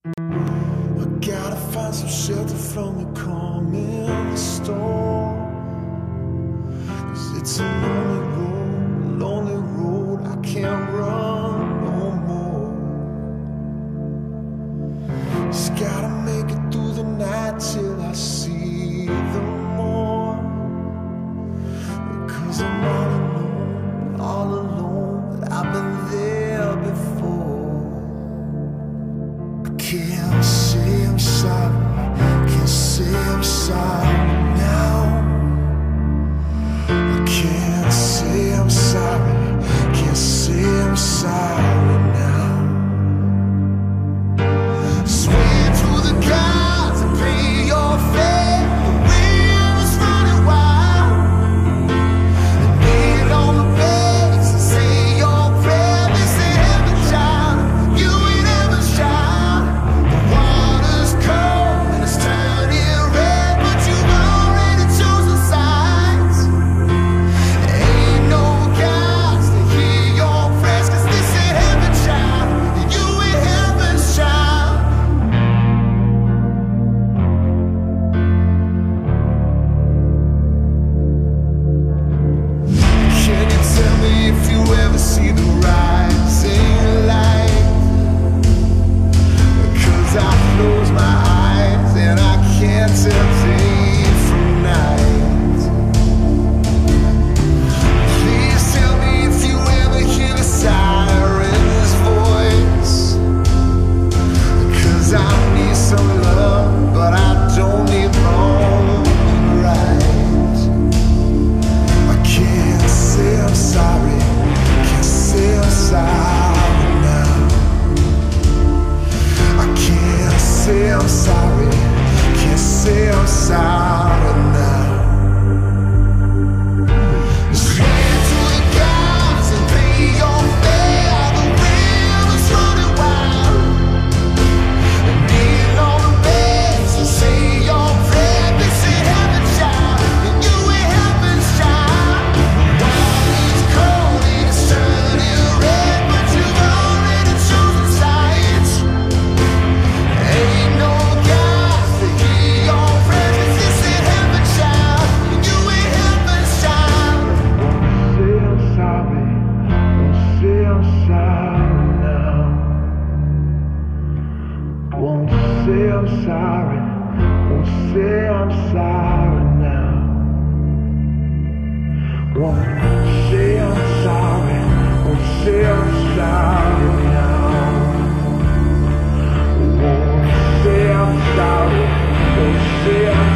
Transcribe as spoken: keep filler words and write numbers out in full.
I gotta find some shelter from the coming storm, 'cause it's a lonely road, lonely road. I can't run no more. Just gotta make it through the night till I see the morn, because I'm all alone, all alone, but I've been there before. I can't say I'm sorry, can't say I'm sorry now. I can't say I'm sorry, can't say I'm sorry now. Swing through the clouds and pay your fare. The wind is running wild, and kneel on the beds and say your prayer. They say heaven child, you ain't heaven's child. The water's cold and it's turning red, but you've already chosen sides. Ain't no gods to hear your prayers, 'cause this ain't heaven child, and you ain't heaven's child. Can you tell me if you ever see the rising light? 'Cause I close my eyes and I can't tell day from night. Please tell me if you ever hear the siren's voice, 'cause I need some love, but I don't need wrong and right. I can't say I'm sorry, can't say I'm sorry now. I can't say I'm sorry, can't say I'm sorry now. Swing through the clouds and pay your fare. The wind is running wild, and kneel on the beds and say your prayer. This ain't heaven's child, and you ain't heaven's child. Water's cold and it's turning red, but you've already chosen sides. Ain't no gods to hear your prayers, 'cause this ain't heaven's child, and you ain't heaven's child. Say I'm sorry, won't say I'm sorry now. Won't say I'm sorry, won't say I'm sorry now. Won't say I'm sorry, won't say I'm sorry now. Won't say I'm sorry, won't say I'm